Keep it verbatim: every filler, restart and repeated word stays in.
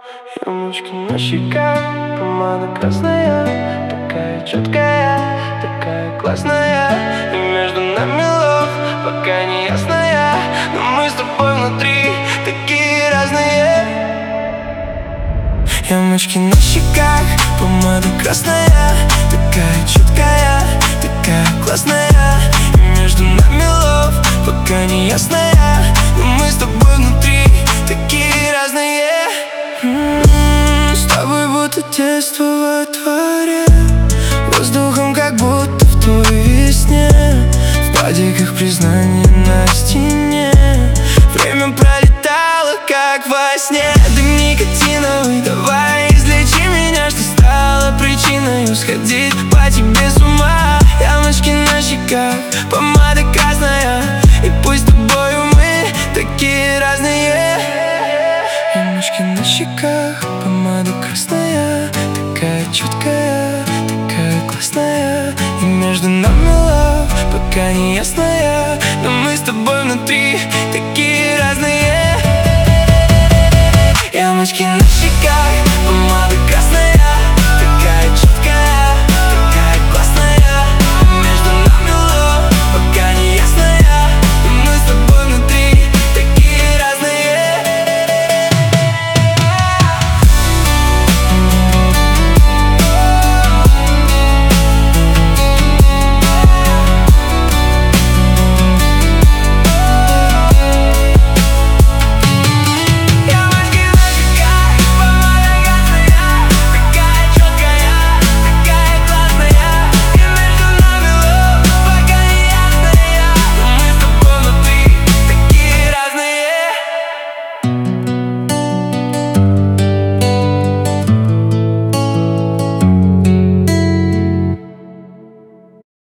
Ямочки на щеках, помада красная, такая четкая, такая классная. И между нами лов, пока не ясная, но мы с тобой внутри такие разные. Ямочки на щеках, помада красная, такая четкая, такая классная. И между нами лов, пока не ясная, но мы с тобой внутри такие разные. М-м-м, с тобой будто детство во дворе, воздухом как будто в той весне, в падиках признания на стене. Время пролетало как во сне. Дым никотиновый, давай излечи меня, что стало причиной сходить по тебе с ума. Ямочки на щеках, помада красная, и пусть с тобою мы такие разные. Ямочки на щеках, помада красная, такая четкая, такая классная. И между нами лав, пока не ясная, но мы с тобой внутри такие разные. Ямочки на щеках.